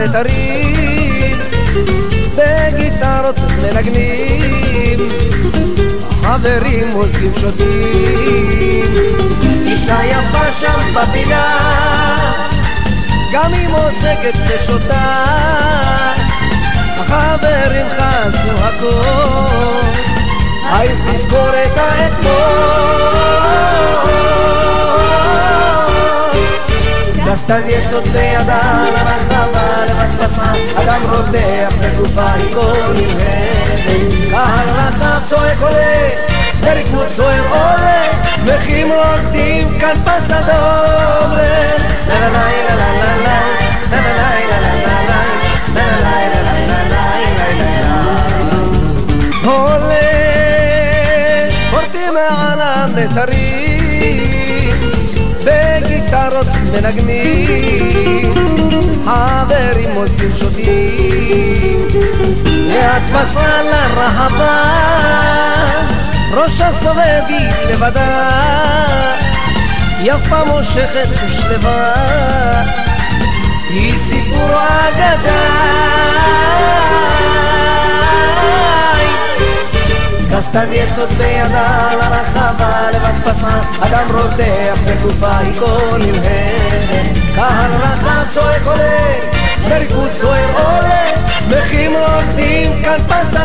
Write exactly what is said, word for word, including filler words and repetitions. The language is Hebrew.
הנתרים בגיטרות מנגנים, חברים מוזגים שותים, אישה יפה שם בפינה גם היא מוזגת ושותה, החברים חזו הכל, האם תזכור את האתמול. קסטנייטות בידה לרחבה למדפסה, אדם רותח בגופה היא כל נלהבת, קהל רחב צועק עולה וריקוד סוער עולה, שמחים רוקדים כאן פסדום. לה לה לה לה לה לה לה לה לה לה לה עולה פורטים מעל הנתרים בגיטרות מנגנים, חברים מוזגים שותים, ליד בסלה רחבה ראשה סובבת לבדה, יפה מושכת ושלווה, היא סיפור אגדה. קסטנייטות בידה לרחבה למדפסה, אדם רותח בגופה היא כל נלהבת, קהל רחב צועק עולה וריקוד סוער עולה, שמחים רוקדים כאן פסה